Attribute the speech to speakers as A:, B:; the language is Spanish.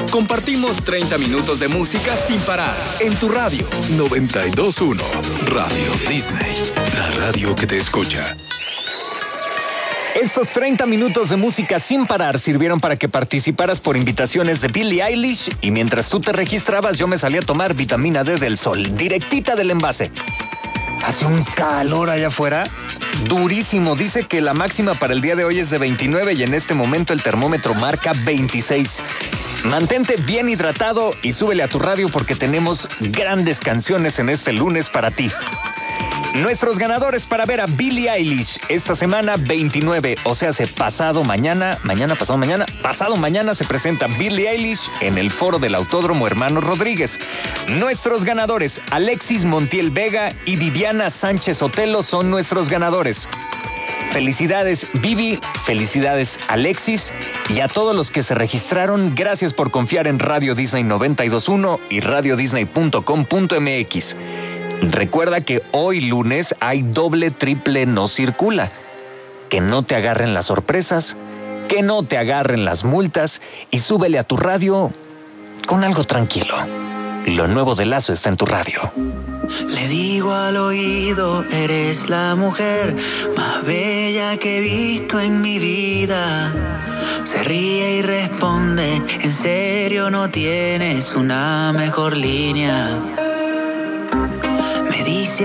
A: Compartimos 30 minutos de música sin parar en tu radio.
B: 92.1 Radio Disney, la radio que te escucha.
C: Estos 30 minutos de música sin parar sirvieron para que participaras por invitaciones de Billie Eilish y mientras tú te registrabas yo me salí a tomar vitamina D del sol, directita del envase. Hace un calor allá afuera, durísimo. Dice que la máxima para el día de hoy es de 29 y en este momento el termómetro marca 26. Mantente bien hidratado y súbele a tu radio porque tenemos grandes canciones en este lunes para ti. Nuestros ganadores para ver a Billie Eilish esta semana 29, o sea, pasado mañana se presenta Billie Eilish en el foro del Autódromo Hermanos Rodríguez. Nuestros ganadores, Alexis Montiel Vega y Viviana Sánchez Otelo son nuestros ganadores. Felicidades Vivi, felicidades Alexis y a todos los que se registraron, gracias por confiar en Radio Disney 92.1 y radiodisney.com.mx. Recuerda que hoy lunes hay doble, triple no circula. Que no te agarren las sorpresas, que no te agarren las multas y súbele a tu radio con algo tranquilo. Lo nuevo de Lazo está en tu radio.
D: Le digo al oído, eres la mujer más bella que he visto en mi vida. Se ríe y responde, en serio no tienes una mejor línea.